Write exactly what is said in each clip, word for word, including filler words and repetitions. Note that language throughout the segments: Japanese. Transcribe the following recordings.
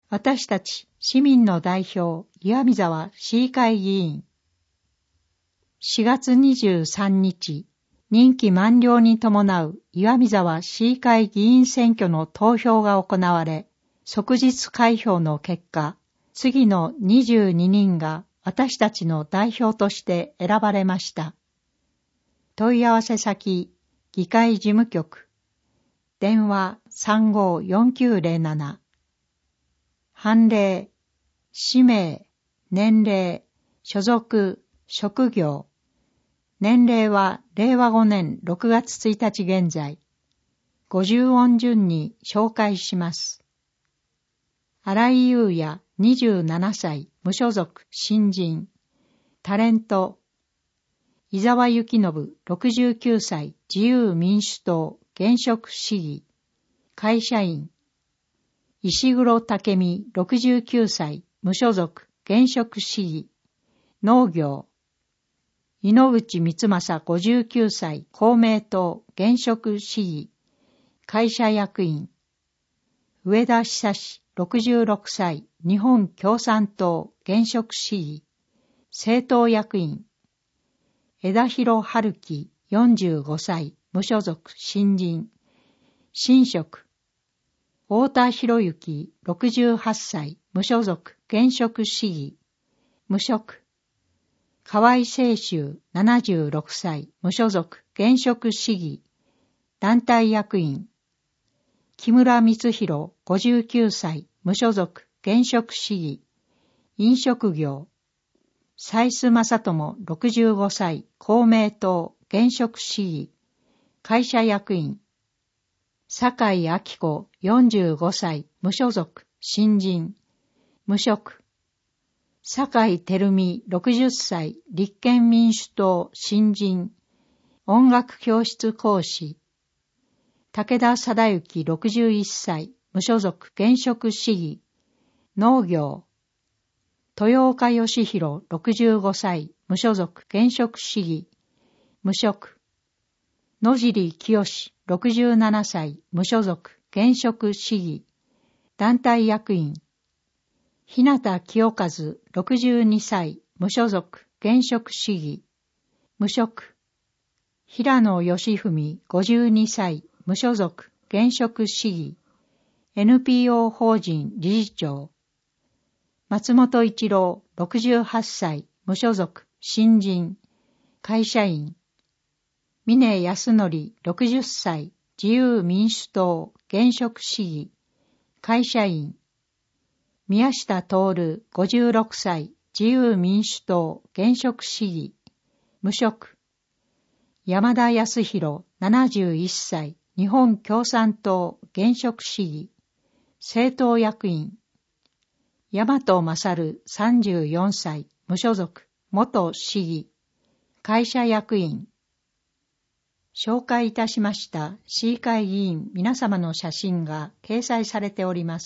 私たち市民の代表、岩見沢市議会議員。しがつにじゅうさんにち、任期満了に伴う岩見沢市議会議員選挙の投票が行われ、即日開票の結果、次のにじゅうににんが私たちの代表として選ばれました。問い合わせ先、議会事務局。電話 さんごーよんきゅうゼロなな。判例、氏名、年齢、所属、職業。年齢はれいわごねんろくがつついたち現在。ごじゅう音順に紹介します。新井優也にじゅうななさい、無所属、新人。タレント。伊沢幸信ろくじゅうきゅうさい、自由民主党、現職市議。会社員。石黒武美ろくじゅうきゅうさい、無所属、現職市議。農業。井ノ口光正ごじゅうきゅうさい、公明党、現職市議。会社役員。上田久志ろくじゅうろくさい、日本共産党、現職市議。政党役員。枝広春樹よんじゅうごさい、無所属、新人。新職。太田博之ろくじゅうはっさい、無所属、現職市議。無職。河合清舟ななじゅうろくさい、無所属、現職市議。団体役員。木村光弘ごじゅうきゅうさい、無所属、現職市議。飲食業。斉須正智ろくじゅうごさい、公明党、現職市議。会社役員。酒井明子よんじゅうごさい、無所属、新人。無職。酒井照美ろくじゅっさい、立憲民主党、新人。音楽教室講師。武田貞之ろくじゅういっさい、無所属、現職市議。農業。豊岡義弘ろくじゅうごさい、無所属、現職市議。無職。野尻清ろくじゅうななさい、無所属、現職市議。団体役員。日向清和ろくじゅうにさい、無所属、現職市議。無職。平野義文ごじゅうにさい、無所属、現職市議。エヌピーオー 法人理事長。松本一郎ろくじゅうはっさい、無所属、新人。会社員。峰康則ろくじゅっさい、自由民主党、現職市議。会社員。宮下徹ごじゅうろくさい、自由民主党、現職市議。無職。山田康弘ななじゅういっさい、日本共産党、現職市議。政党役員。大和勝さんじゅうよんさい、無所属、元市議。会社役員。紹介いたしました市議会議員皆様の写真が掲載されております。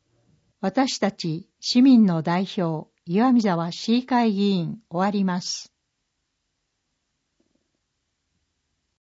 私たち市民の代表、岩見沢市議会議員終わります。